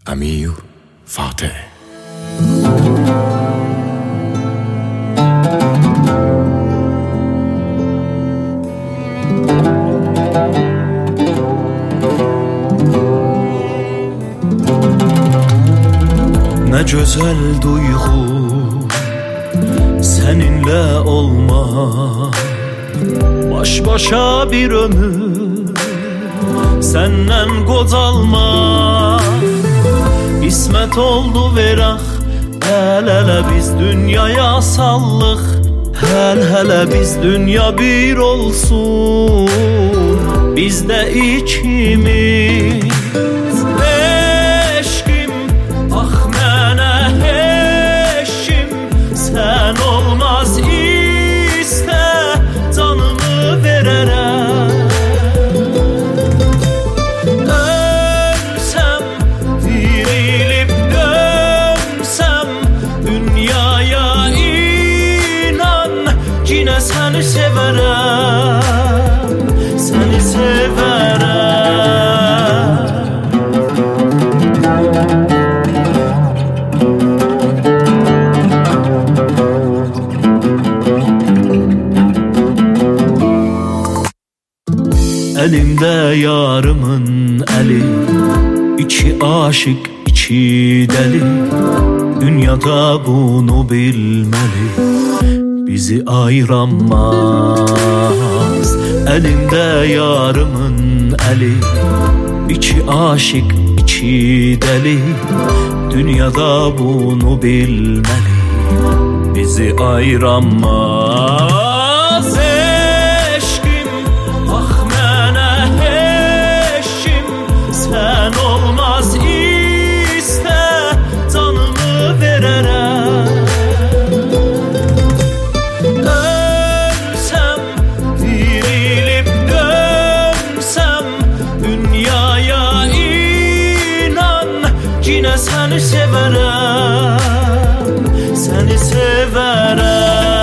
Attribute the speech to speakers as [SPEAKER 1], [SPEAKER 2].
[SPEAKER 1] Amir Fatih.
[SPEAKER 2] Ne güzel duygu seninle olmak, baş başa bir ömür senden qocalmak. İsmet oldu veraq, hələ biz dünyaya sallıq. Hələ biz dünya bir olsun, bizdə ikimiz. Eşkim, ah mənə eşkim, sən olmaz istə, canımı verərəm. Ölsəm, dirilib dönsəm, dünyaya inan, yenə səni sevərəm, səni sevərəm. Elimde yarımın eli, iki aşık, iki deli. Dünyada bunu bilmeli, bizi ayıramaz. Elimde yarımın eli, iki aşık, iki deli. Dünyada bunu bilmeli, bizi ayıramaz. Sen olmaz iste, canımı verərəm. Ölsəm, dirilib dönsəm, dünyaya inan, yenə səni sevərəm, səni sevərəm.